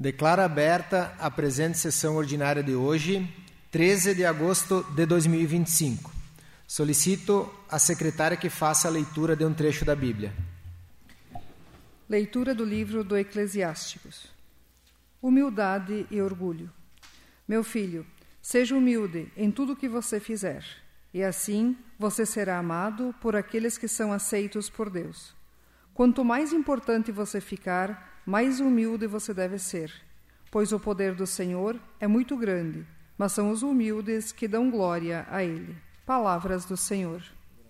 Declaro aberta a presente sessão ordinária de hoje, 13 de agosto de 2025. Solicito à secretária que faça a leitura de um trecho da Bíblia. Leitura do livro do Eclesiásticos. Humildade e orgulho. Meu filho, seja humilde em tudo o que você fizer, e assim você será amado por aqueles que são aceitos por Deus. Quanto mais importante você ficar, mais humilde você deve ser, pois o poder do Senhor é muito grande, mas são os humildes que dão glória a Ele. Palavras do Senhor.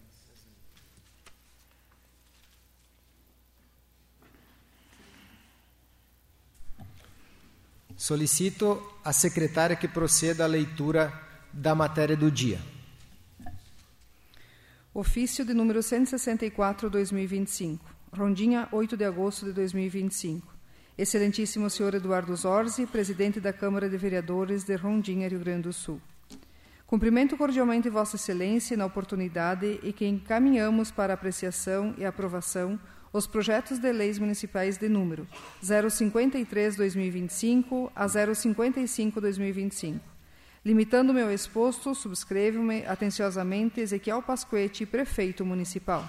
Solicito à secretária que proceda à leitura da matéria do dia. Ofício de número 164/2025. Rondinha, 8 de agosto de 2025. Excelentíssimo senhor Eduardo Zorzi, presidente da Câmara de Vereadores de Rondinha, Rio Grande do Sul. Cumprimento cordialmente Vossa Excelência na oportunidade e que encaminhamos para apreciação e aprovação os projetos de leis municipais de número 053/2025 a 055/2025. Limitando meu exposto, subscrevo-me atenciosamente Ezequiel Pasquete, prefeito municipal.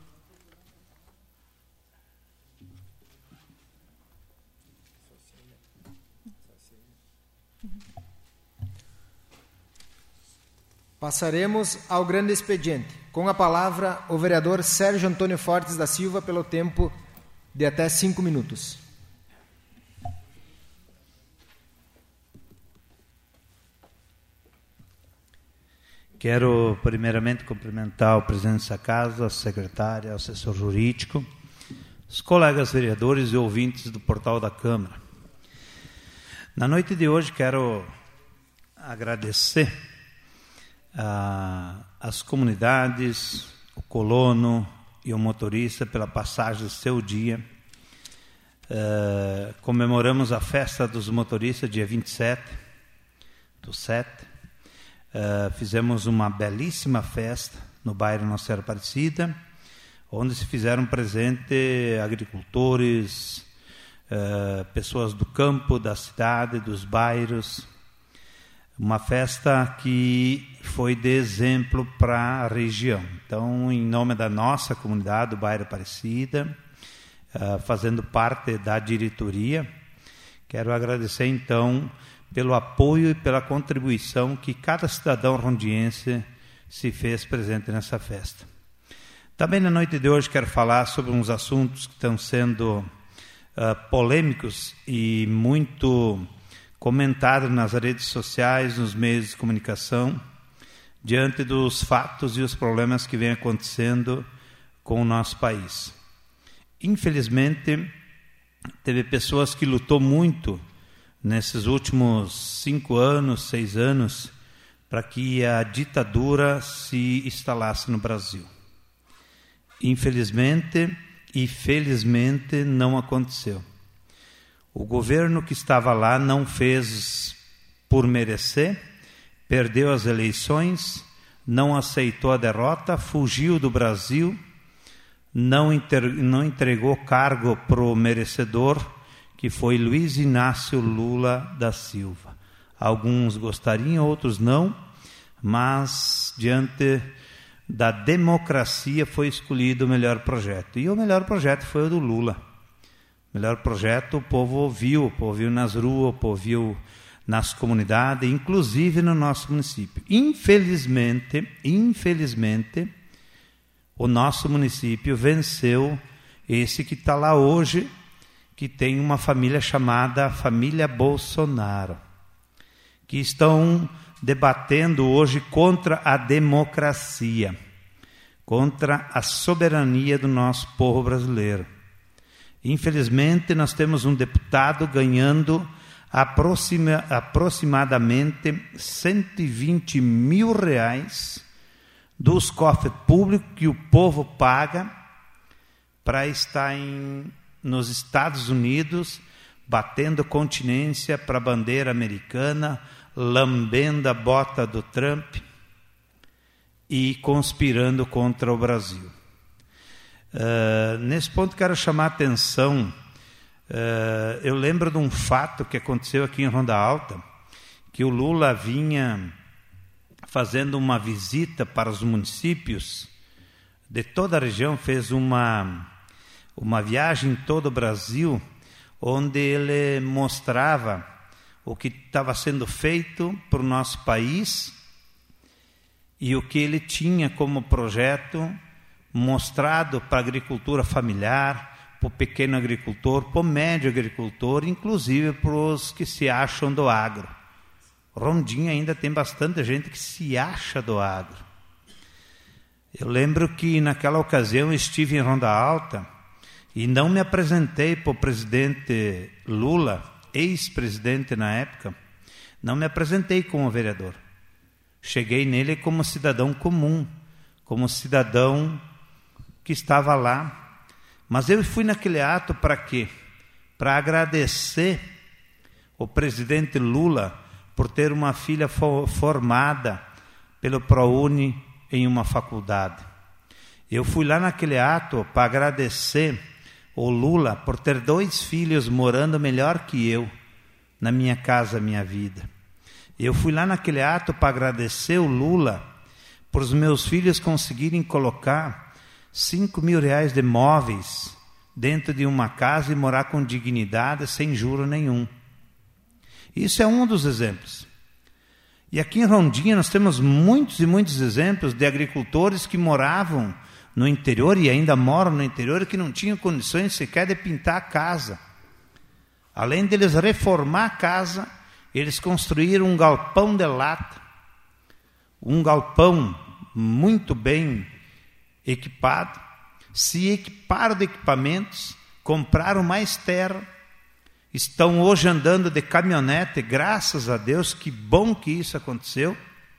Passaremos ao grande expediente. Com a palavra, o vereador Sérgio Antônio Fortes da Silva, pelo tempo de até 5 minutos. Quero, primeiramente, cumprimentar o presidente dessa casa, a secretária, o assessor jurídico, os colegas vereadores e ouvintes do portal da Câmara. Na noite de hoje, quero agradecer as comunidades, o colono e o motorista pela passagem do seu dia. Comemoramos a festa dos motoristas dia 27/7. Fizemos uma belíssima festa no bairro Nossa Senhora Aparecida, onde se fizeram presente agricultores, pessoas do campo, da cidade, dos bairros. Uma festa que foi de exemplo para a região. Então, em nome da nossa comunidade, do bairro Aparecida, fazendo parte da diretoria, quero agradecer, então, pelo apoio e pela contribuição que cada cidadão rondiense se fez presente nessa festa. Também na noite de hoje quero falar sobre uns assuntos que estão sendo polêmicos e muito comentado nas redes sociais, nos meios de comunicação, diante dos fatos e os problemas que vêm acontecendo com o nosso país. Infelizmente, teve pessoas que lutou muito nesses últimos 5 anos, 6 anos, para que a ditadura se instalasse no Brasil. Infelizmente e felizmente não aconteceu. O governo que estava lá não fez por merecer, perdeu as eleições, não aceitou a derrota, fugiu do Brasil, não entregou cargo para o merecedor, que foi Luiz Inácio Lula da Silva. Alguns gostariam, outros não, mas diante da democracia foi escolhido o melhor projeto. E o melhor projeto foi o do Lula. O melhor projeto o povo ouviu nas ruas, o povo ouviu nas comunidades, inclusive no nosso município. Infelizmente, o nosso município venceu esse que está lá hoje, que tem uma família chamada família Bolsonaro, que estão debatendo hoje contra a democracia, contra a soberania do nosso povo brasileiro. Infelizmente, nós temos um deputado ganhando aproximadamente R$120 mil dos cofres públicos que o povo paga para estar nos Estados Unidos, batendo continência para a bandeira americana, lambendo a bota do Trump e conspirando contra o Brasil. Nesse ponto quero chamar a atenção Eu lembro de um fato que aconteceu aqui em Ronda Alta, que o Lula vinha fazendo uma visita para os municípios de toda a região, fez uma viagem em todo o Brasil, onde ele mostrava o que estava sendo feito para o nosso país e o que ele tinha como projeto mostrado para a agricultura familiar, para o pequeno agricultor, para o médio agricultor, inclusive para os que se acham do agro. Rondinha ainda tem bastante gente que se acha do agro. Eu lembro que naquela ocasião eu estive em Ronda Alta e não me apresentei para o presidente Lula, ex-presidente na época, não me apresentei como vereador. Cheguei nele como cidadão comum, como cidadão que estava lá. Mas eu fui naquele ato para quê? Para agradecer o presidente Lula por ter uma filha formada pelo ProUni em uma faculdade. Eu fui lá naquele ato para agradecer o Lula por ter 2 filhos morando melhor que eu na minha casa, minha vida. Eu fui lá naquele ato para agradecer o Lula por os meus filhos conseguirem colocar R$5.000 de móveis dentro de uma casa e morar com dignidade, sem juro nenhum. Isso é um dos exemplos. E aqui em Rondinha nós temos muitos e muitos exemplos de agricultores que moravam no interior e ainda moram no interior e que não tinham condições sequer de pintar a casa. Além deles reformar a casa, eles construíram um galpão de lata, um galpão muito bem equipado, se equiparam de equipamentos, compraram mais terra, estão hoje andando de caminhonete, graças a Deus, que bom que isso aconteceu,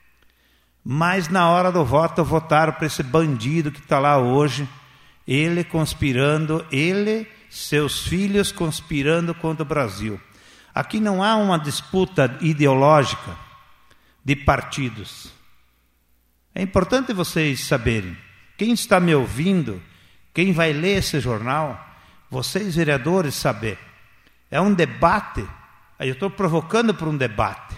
mas na hora do voto votaram para esse bandido que está lá hoje, ele conspirando, seus filhos conspirando contra o Brasil. Aqui não há uma disputa ideológica de partidos. É importante vocês saberem. Quem está me ouvindo, quem vai ler esse jornal, vocês vereadores saber. É um debate. Aí eu estou provocando para um debate.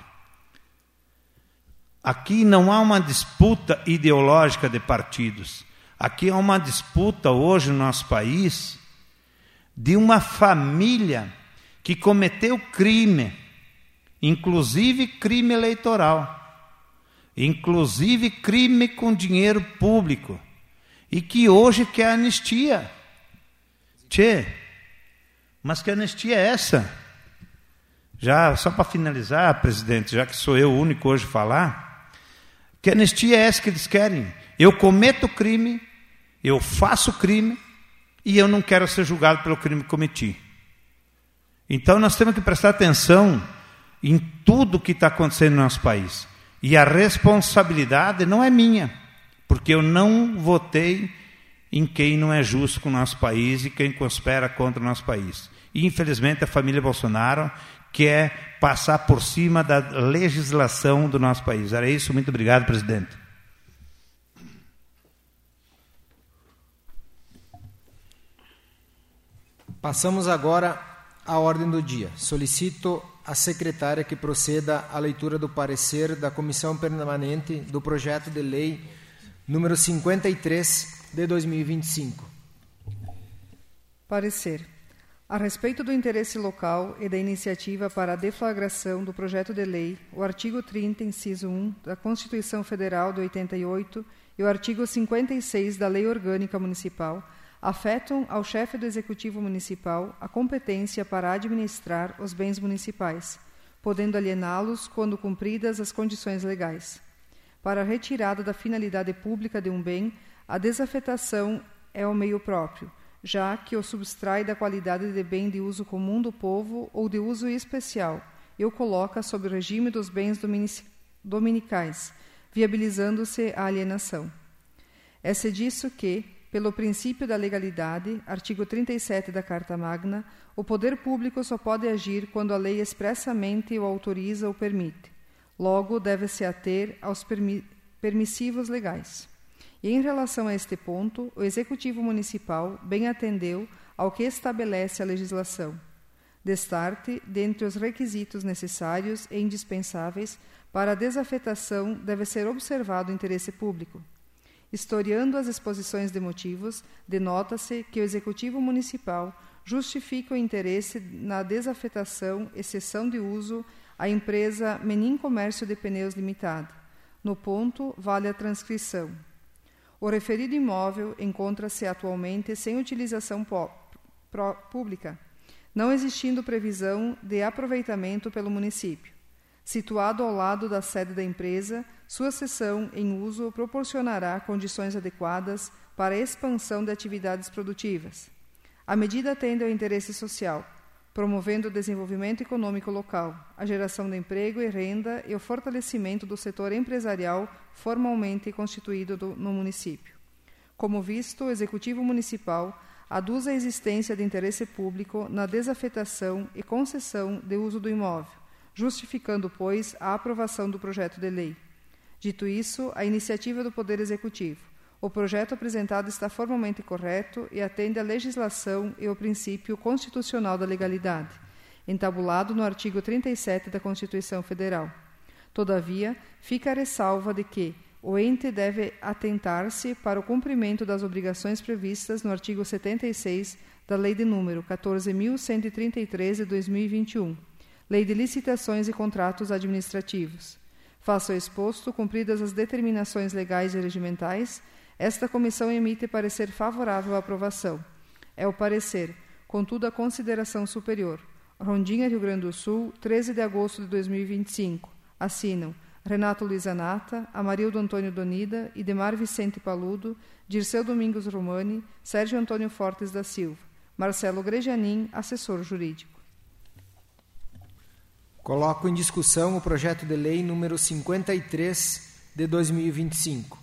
Aqui não há uma disputa ideológica de partidos. Aqui há uma disputa hoje no nosso país de uma família que cometeu crime, inclusive crime eleitoral, inclusive crime com dinheiro público, e que hoje quer anistia. Mas que anistia é essa? Já, só para finalizar, presidente, já que sou eu o único hoje a falar, que anistia é essa que eles querem? Eu cometo crime, eu faço crime, e eu não quero ser julgado pelo crime que cometi. Então nós temos que prestar atenção em tudo que está acontecendo no nosso país. E a responsabilidade não é minha, porque eu não votei em quem não é justo com o nosso país e quem conspira contra o nosso país. E infelizmente a família Bolsonaro quer passar por cima da legislação do nosso país. Era isso, muito obrigado, presidente. Passamos agora à ordem do dia. Solicito à secretária que proceda à leitura do parecer da Comissão Permanente do Projeto de Lei número 53 de 2025. Parecer. A respeito do interesse local e da iniciativa para a deflagração do projeto de lei, o artigo 30, inciso 1 da Constituição Federal de 88 e o artigo 56 da Lei Orgânica Municipal afetam ao chefe do Executivo Municipal a competência para administrar os bens municipais, podendo aliená-los quando cumpridas as condições legais. Para a retirada da finalidade pública de um bem, a desafetação é o meio próprio, já que o subtrai da qualidade de bem de uso comum do povo ou de uso especial e o coloca sob o regime dos bens dominicais, viabilizando-se a alienação. É-se disso que, pelo princípio da legalidade, artigo 37 da Carta Magna, o poder público só pode agir quando a lei expressamente o autoriza ou permite. Logo, deve-se ater aos permissivos legais. E em relação a este ponto, o Executivo Municipal bem atendeu ao que estabelece a legislação. Destarte, dentre os requisitos necessários e indispensáveis para a desafetação, deve ser observado o interesse público. Historiando as exposições de motivos, denota-se que o Executivo Municipal justifica o interesse na desafetação e cessão de uso à empresa Menin Comércio de Pneus Limitada. No ponto, vale a transcrição. O referido imóvel encontra-se atualmente sem utilização pública, não existindo previsão de aproveitamento pelo município. Situado ao lado da sede da empresa, sua cessão em uso proporcionará condições adequadas para a expansão de atividades produtivas. A medida atende ao interesse social, promovendo o desenvolvimento econômico local, a geração de emprego e renda e o fortalecimento do setor empresarial formalmente constituído no município. Como visto, o Executivo Municipal aduz a existência de interesse público na desafetação e concessão de uso do imóvel, justificando, pois, a aprovação do projeto de lei. Dito isso, a iniciativa do Poder Executivo. O projeto apresentado está formalmente correto e atende à legislação e ao princípio constitucional da legalidade, entabulado no artigo 37 da Constituição Federal. Todavia, fica a ressalva de que o ente deve atentar-se para o cumprimento das obrigações previstas no artigo 76 da Lei de número 14.133 de 2021, Lei de Licitações e Contratos Administrativos. Face ao exposto, cumpridas as determinações legais e regimentais, esta comissão emite parecer favorável à aprovação. É o parecer, contudo a consideração superior. Rondinha, Rio Grande do Sul, 13 de agosto de 2025. Assinam Renato Luiz Anata, Amarildo Antônio Donida, Idemar Vicente Paludo, Dirceu Domingos Romani, Sérgio Antônio Fortes da Silva, Marcelo Grejanin, assessor jurídico. Coloco em discussão o projeto de lei número 53 de 2025.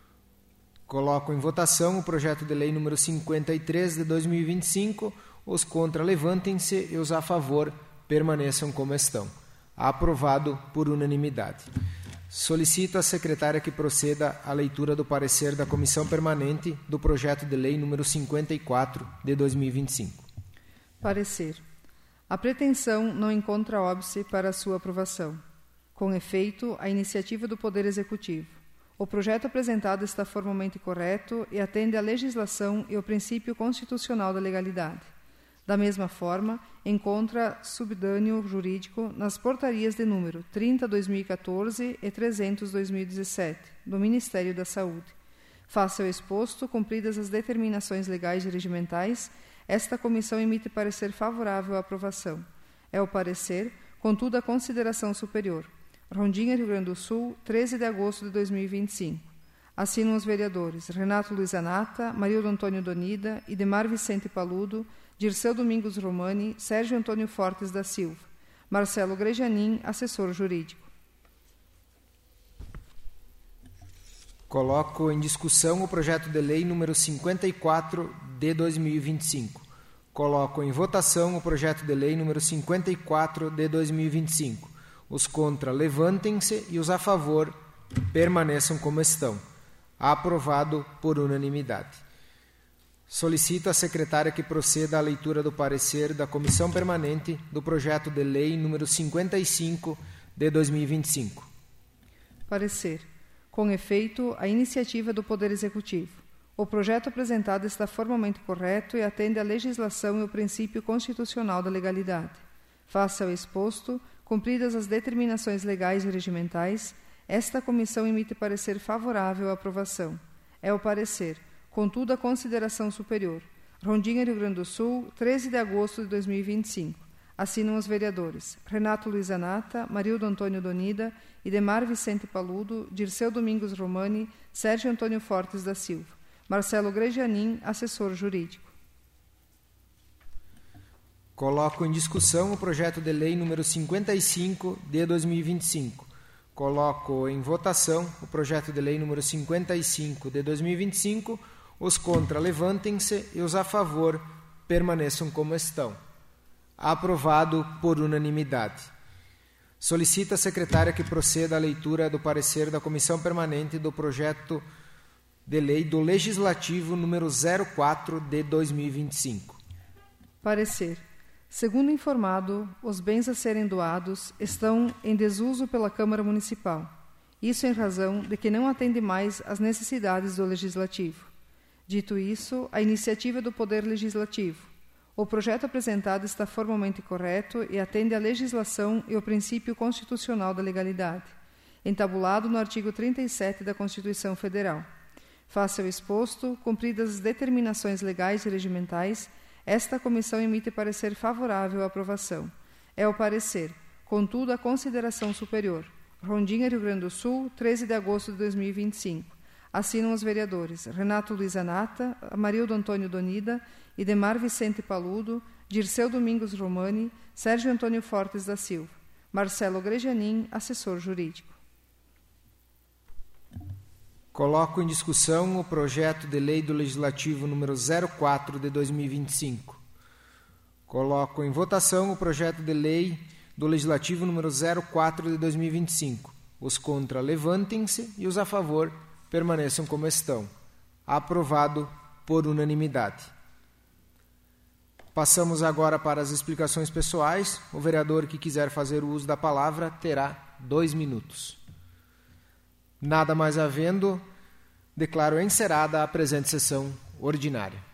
Coloco em votação o projeto de lei número 53 de 2025. Os contra levantem-se e os a favor permaneçam como estão. Aprovado por unanimidade. Solicito à secretária que proceda à leitura do parecer da Comissão Permanente do projeto de lei número 54 de 2025. Parecer. A pretensão não encontra óbice para a sua aprovação. Com efeito, a iniciativa do Poder Executivo. O projeto apresentado está formalmente correto e atende à legislação e ao princípio constitucional da legalidade. Da mesma forma, encontra subdânio jurídico nas portarias de número 30/2014 e 300/2017, do Ministério da Saúde. Face ao exposto, cumpridas as determinações legais e regimentais, esta comissão emite parecer favorável à aprovação. É o parecer, contudo a consideração superior. Rondinha, Rio Grande do Sul, 13 de agosto de 2025. Assinam os vereadores Renato Luiz Anata, Marildo Antônio Donida, Idemar Vicente Paludo, Dirceu Domingos Romani, Sérgio Antônio Fortes da Silva, Marcelo Grejanin, assessor jurídico. Coloco em discussão o projeto de lei número 54 de 2025. Coloco em votação o projeto de lei número 54 de 2025. Os contra levantem-se e os a favor permaneçam como estão. Aprovado por unanimidade. Solicito à secretária que proceda à leitura do parecer da Comissão Permanente do projeto de lei número 55 de 2025. Parecer. Com efeito, a iniciativa do Poder Executivo. O projeto apresentado está formalmente correto e atende à legislação e ao princípio constitucional da legalidade. Face ao exposto, cumpridas as determinações legais e regimentais, esta comissão emite parecer favorável à aprovação. É o parecer, contudo a consideração superior. Rondinha, Rio Grande do Sul, 13 de agosto de 2025. Assinam os vereadores Renato Luiz Anata, Marildo Antônio Donida, Idemar Vicente Paludo, Dirceu Domingos Romani, Sérgio Antônio Fortes da Silva, Marcelo Grejanin, assessor jurídico. Coloco em discussão o projeto de lei número 55 de 2025. Coloco em votação o projeto de lei número 55 de 2025. Os contra levantem-se e os a favor permaneçam como estão. Aprovado por unanimidade. Solicito à secretária que proceda à leitura do parecer da Comissão Permanente do projeto de lei do Legislativo número 04 de 2025. Parecer. Segundo informado, os bens a serem doados estão em desuso pela Câmara Municipal. Isso em razão de que não atende mais às necessidades do Legislativo. Dito isso, a iniciativa é do Poder Legislativo. O projeto apresentado está formalmente correto e atende à legislação e ao princípio constitucional da legalidade, entabulado no artigo 37 da Constituição Federal. Face ao exposto, cumpridas as determinações legais e regimentais, esta comissão emite parecer favorável à aprovação. É o parecer, contudo, a consideração superior. Rondinha, Rio Grande do Sul, 13 de agosto de 2025. Assinam os vereadores Renato Luiz Anata, Amarildo Antônio Donida, Idemar Vicente Paludo, Dirceu Domingos Romani, Sérgio Antônio Fortes da Silva. Marcelo Grejanin, assessor jurídico. Coloco em discussão o projeto de lei do Legislativo número 04 de 2025. Coloco em votação o projeto de lei do Legislativo número 04 de 2025. Os contra levantem-se e os a favor permaneçam como estão. Aprovado por unanimidade. Passamos agora para as explicações pessoais. O vereador que quiser fazer o uso da palavra terá 2 minutos. Nada mais havendo, declaro encerrada a presente sessão ordinária.